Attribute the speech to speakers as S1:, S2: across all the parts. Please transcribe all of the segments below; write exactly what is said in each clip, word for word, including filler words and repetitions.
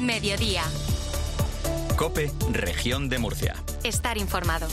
S1: Mediodía.
S2: COPE, Región de Murcia.
S1: Estar informado.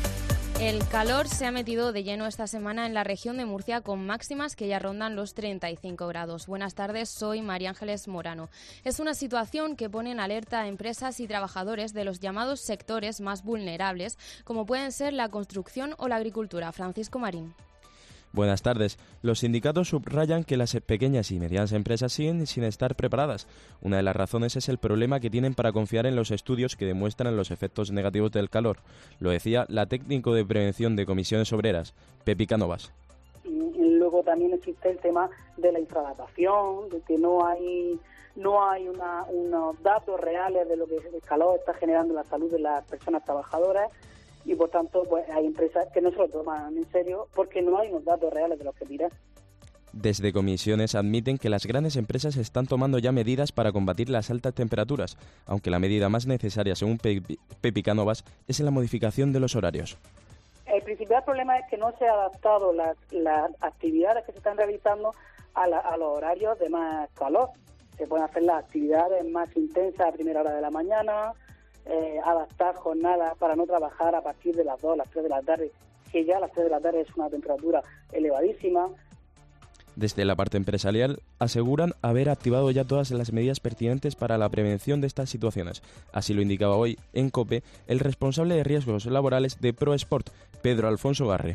S3: El calor se ha metido de lleno esta semana en la región de Murcia con máximas que ya rondan los treinta y cinco grados. Buenas tardes, soy María Ángeles Morano. Es una situación que pone en alerta a empresas y trabajadores de los llamados sectores más vulnerables, como pueden ser la construcción o la agricultura. Francisco Marín.
S4: Buenas tardes. Los sindicatos subrayan que las pequeñas y medianas empresas siguen sin estar preparadas. Una de las razones es el problema que tienen para confiar en los estudios que demuestran los efectos negativos del calor. Lo decía la técnico de prevención de comisiones obreras, Pepi Cánovas.
S5: Y luego también existe el tema de la infradatación, de que no hay no hay una, unos datos reales de lo que el calor está generando en la salud de las personas trabajadoras. Y por tanto, pues hay empresas que no se lo toman en serio porque no hay unos datos reales de los que tirar.
S4: Desde comisiones admiten que las grandes empresas están tomando ya medidas para combatir las altas temperaturas, aunque la medida más necesaria, según Pepi, Pepi Cánovas, es la modificación de los horarios.
S5: El principal problema es que no se han adaptado las, las actividades que se están realizando a, la, a los horarios de más calor. Se pueden hacer las actividades más intensas a primera hora de la mañana, Eh, adaptar jornadas para no trabajar a partir de las dos, las tres de la tarde, que ya a las tres de la tarde es una temperatura elevadísima.
S4: Desde la parte empresarial aseguran haber activado ya todas las medidas pertinentes para la prevención de estas situaciones. Así lo indicaba hoy en COPE el responsable de riesgos laborales de ProSport, Pedro Alfonso Garre.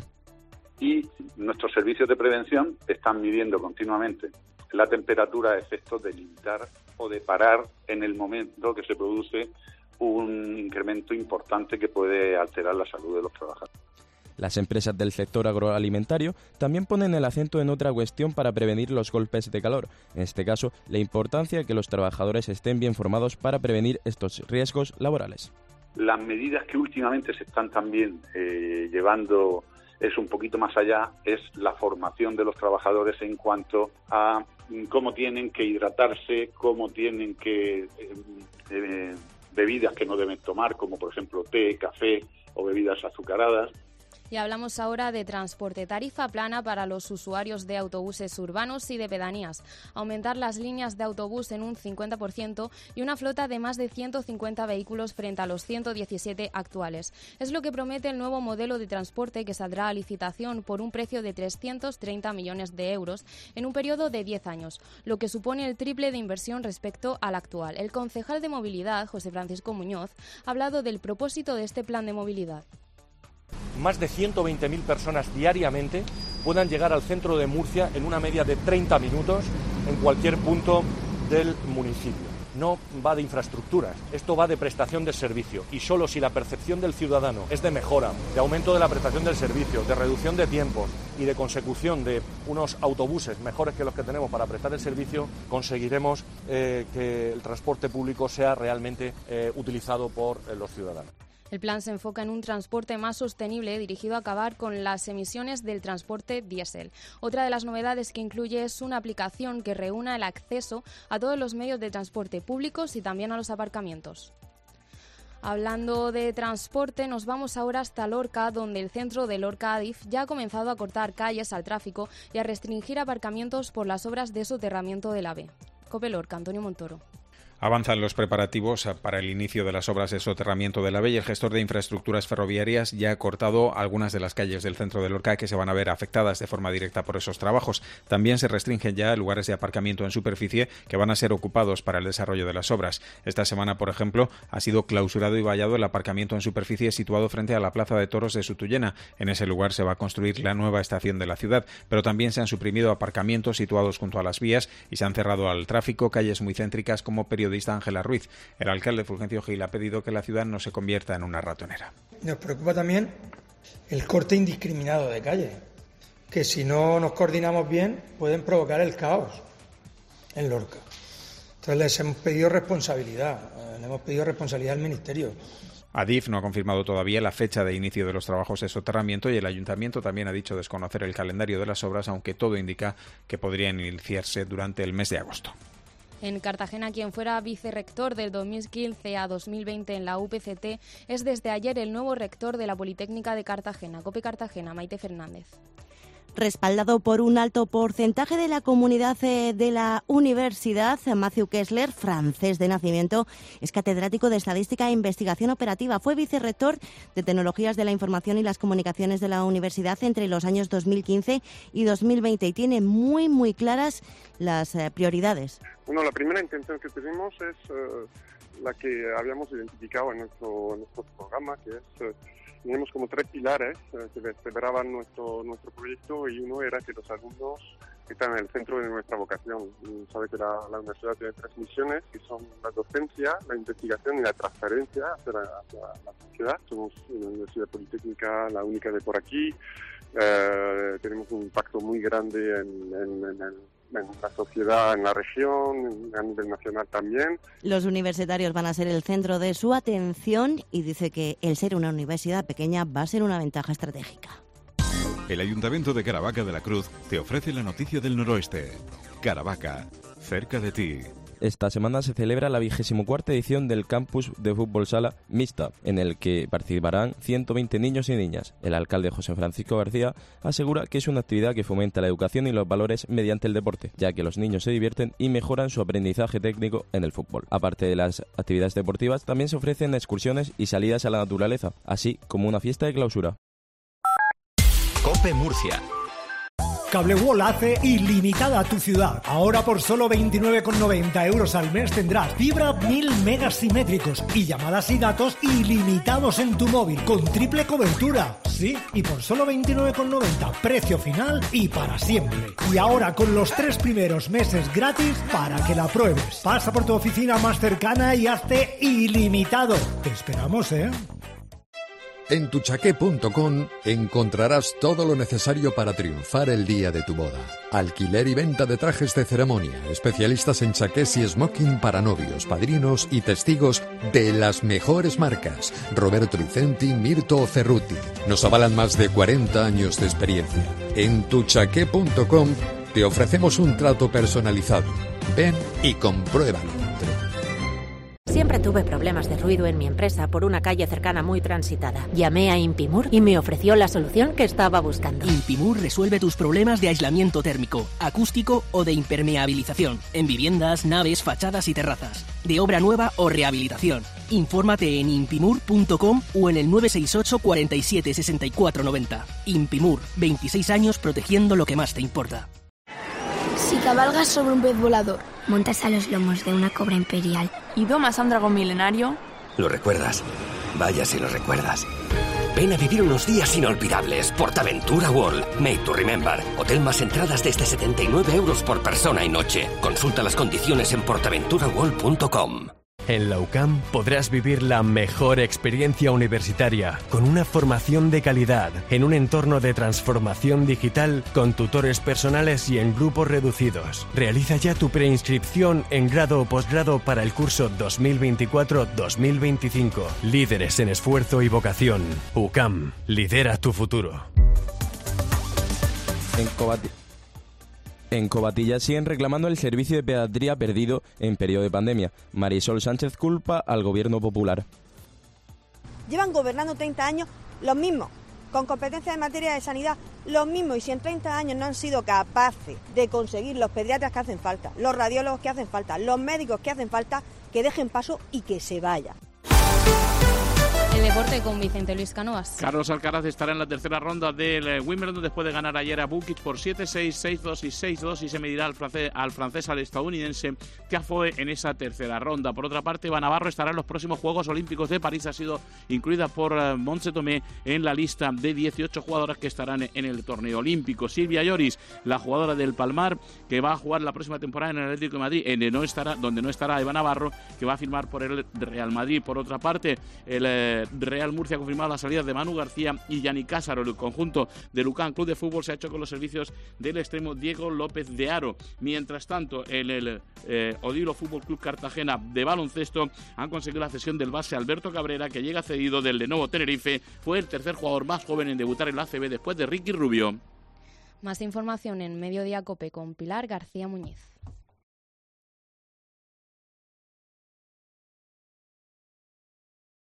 S6: Y nuestros servicios de prevención están midiendo continuamente la temperatura a efectos de limitar o de parar en el momento que se produce un incremento importante que puede alterar la salud de los trabajadores.
S4: Las empresas del sector agroalimentario también ponen el acento en otra cuestión para prevenir los golpes de calor. En este caso, la importancia de que los trabajadores estén bien formados para prevenir estos riesgos laborales.
S6: Las medidas que últimamente se están también eh, llevando es un poquito más allá, es la formación de los trabajadores en cuanto a cómo tienen que hidratarse, cómo tienen que... Eh, eh, bebidas que no deben tomar, como por ejemplo té, café o bebidas azucaradas.
S3: Y hablamos ahora de transporte. Tarifa plana para los usuarios de autobuses urbanos y de pedanías. Aumentar las líneas de autobús en un cincuenta por ciento y una flota de más de ciento cincuenta vehículos frente a los ciento diecisiete actuales. Es lo que promete el nuevo modelo de transporte que saldrá a licitación por un precio de trescientos treinta millones de euros en un periodo de diez años, lo que supone el triple de inversión respecto al actual. El concejal de movilidad, José Francisco Muñoz, ha hablado del propósito de este plan de movilidad.
S7: Más de ciento veinte mil personas diariamente puedan llegar al centro de Murcia en una media de treinta minutos en cualquier punto del municipio. No va de infraestructuras, esto va de prestación de servicio y solo si la percepción del ciudadano es de mejora, de aumento de la prestación del servicio, de reducción de tiempos y de consecución de unos autobuses mejores que los que tenemos para prestar el servicio, conseguiremos eh, que el transporte público sea realmente eh, utilizado por eh, los ciudadanos.
S3: El plan se enfoca en un transporte más sostenible dirigido a acabar con las emisiones del transporte diésel. Otra de las novedades que incluye es una aplicación que reúna el acceso a todos los medios de transporte públicos y también a los aparcamientos. Hablando de transporte, nos vamos ahora hasta Lorca, donde el centro de Lorca Adif ya ha comenzado a cortar calles al tráfico y a restringir aparcamientos por las obras de soterramiento del AVE. COPE Lorca, Antonio Montoro.
S8: Avanzan los preparativos para el inicio de las obras de soterramiento del AVE y el gestor de infraestructuras ferroviarias ya ha cortado algunas de las calles del centro de Lorca que se van a ver afectadas de forma directa por esos trabajos. También se restringen ya lugares de aparcamiento en superficie que van a ser ocupados para el desarrollo de las obras. Esta semana, por ejemplo, ha sido clausurado y vallado el aparcamiento en superficie situado frente a la Plaza de Toros de Sutuyena. En ese lugar se va a construir la nueva estación de la ciudad, pero también se han suprimido aparcamientos situados junto a las vías y se han cerrado al tráfico calles muy céntricas como Periodista Ángela Ruiz. El alcalde Fulgencio Gil ha pedido que la ciudad no se convierta en una ratonera.
S9: Nos preocupa también el corte indiscriminado de calles, que si no nos coordinamos bien pueden provocar el caos en Lorca. Entonces les hemos pedido responsabilidad, le hemos pedido responsabilidad al Ministerio.
S8: Adif no ha confirmado todavía la fecha de inicio de los trabajos de soterramiento y el Ayuntamiento también ha dicho desconocer el calendario de las obras, aunque todo indica que podrían iniciarse durante el mes de agosto.
S3: En Cartagena, quien fuera vicerrector del dos mil quince a dos mil veinte en la U P C T es desde ayer el nuevo rector de la Politécnica de Cartagena. COPE Cartagena, Maite Fernández.
S1: respaldado por un alto porcentaje de la comunidad de la universidad. Matthew Kessler, francés de nacimiento, es catedrático de Estadística e Investigación Operativa. Fue vicerrector de Tecnologías de la Información y las Comunicaciones de la universidad entre los años dos mil quince y dos mil veinte y tiene muy, muy claras las eh, prioridades.
S10: Bueno, la primera intención que tenemos es eh, la que habíamos identificado en nuestro, en nuestro programa, que es... Eh, Tenemos como tres pilares eh, que vertebraban nuestro nuestro proyecto, y uno era que los alumnos están en el centro de nuestra vocación. Y sabe que la, la universidad tiene tres misiones, que son la docencia, la investigación y la transferencia hacia la, hacia la sociedad. Somos una universidad politécnica, la única de por aquí. Eh, tenemos un impacto muy grande en, en, en el en la sociedad, en la región, a nivel nacional también.
S1: Los universitarios van a ser el centro de su atención y dice que el ser una universidad pequeña va a ser una ventaja estratégica.
S11: El Ayuntamiento de Caravaca de la Cruz te ofrece la noticia del noroeste. Caravaca, cerca de ti.
S4: Esta semana se celebra la vigésimo cuarta edición del campus de fútbol sala mixta, en el que participarán ciento veinte niños y niñas. El alcalde José Francisco García asegura que es una actividad que fomenta la educación y los valores mediante el deporte, ya que los niños se divierten y mejoran su aprendizaje técnico en el fútbol. Aparte de las actividades deportivas, también se ofrecen excursiones y salidas a la naturaleza, así como una fiesta de clausura.
S2: COPE Murcia.
S12: Cableworld hace ilimitada a tu ciudad. Ahora por solo veintinueve con noventa euros al mes tendrás fibra mil megas simétricos y llamadas y datos ilimitados en tu móvil con triple cobertura. Sí, y por solo veintinueve con noventa, precio final y para siempre. Y ahora con los tres primeros meses gratis para que la pruebes. Pasa por tu oficina más cercana y hazte ilimitado. Te esperamos, ¿eh?
S13: En tuchaqué punto com encontrarás todo lo necesario para triunfar el día de tu boda. Alquiler y venta de trajes de ceremonia, especialistas en chaqués y smoking para novios, padrinos y testigos de las mejores marcas. Roberto Vicenti, Mirto o Cerruti. Nos avalan más de cuarenta años de experiencia. En tuchaqué punto com te ofrecemos un trato personalizado. Ven y compruébalo.
S14: Siempre tuve problemas de ruido en mi empresa por una calle cercana muy transitada. Llamé a Impimur y me ofreció la solución que estaba buscando.
S15: Impimur resuelve tus problemas de aislamiento térmico, acústico o de impermeabilización en viviendas, naves, fachadas y terrazas, de obra nueva o rehabilitación. Infórmate en impimur punto com o en el nueve seis ocho, cuarenta y siete, sesenta y cuatro noventa. Impimur, veintiséis años protegiendo lo que más te importa.
S16: Si cabalgas sobre un pez volador, montas a los lomos de una cobra imperial y domas a un dragón milenario...
S17: ¿Lo recuerdas? Vaya si lo recuerdas. Ven a vivir unos días inolvidables. PortAventura World. Made to remember. Hotel más entradas desde setenta y nueve euros por persona y noche. Consulta las condiciones en portaventura world punto com.
S18: En la U C A M podrás vivir la mejor experiencia universitaria, con una formación de calidad, en un entorno de transformación digital, con tutores personales y en grupos reducidos. Realiza ya tu preinscripción en grado o posgrado para el curso dos mil veinticuatro dos mil veinticinco. Líderes en esfuerzo y vocación. U C A M, lidera tu futuro.
S4: En Cobati. En Covatilla siguen reclamando el servicio de pediatría perdido en periodo de pandemia. Marisol Sánchez culpa al gobierno popular.
S19: Llevan gobernando treinta años los mismos, con competencias en materia de sanidad, los mismos, y si en treinta años no han sido capaces de conseguir los pediatras que hacen falta, los radiólogos que hacen falta, los médicos que hacen falta, que dejen paso y que se vayan.
S3: El deporte con Vicente Luis Cánovas.
S20: Carlos Alcaraz estará en la tercera ronda del Wimbledon después de ganar ayer a Bukic por siete seis, seis dos y seis dos, y se medirá al francés, al francés al estadounidense Tiafoe en esa tercera ronda. Por otra parte, Eva Navarro estará en los próximos Juegos Olímpicos de París. Ha sido incluida por uh, Montse Tomé en la lista de dieciocho jugadoras que estarán en el torneo olímpico. Silvia Lloris, la jugadora del Palmar, que va a jugar la próxima temporada en el Atlético de Madrid, en el no estará, donde no estará Eva Navarro, que va a firmar por el Real Madrid. Por otra parte, el eh, Real Murcia ha confirmado la salida de Manu García y Yannick Cásaro. El conjunto de Lucan Club de Fútbol se ha hecho con los servicios del extremo Diego López de Haro. Mientras tanto, en el eh, Odilo Fútbol Club Cartagena de baloncesto han conseguido la cesión del base Alberto Cabrera, que llega cedido del Lenovo Tenerife. Fue el tercer jugador más joven en debutar en la A C B después de Ricky Rubio.
S3: Más información en Mediodía Cope con Pilar García Muñiz.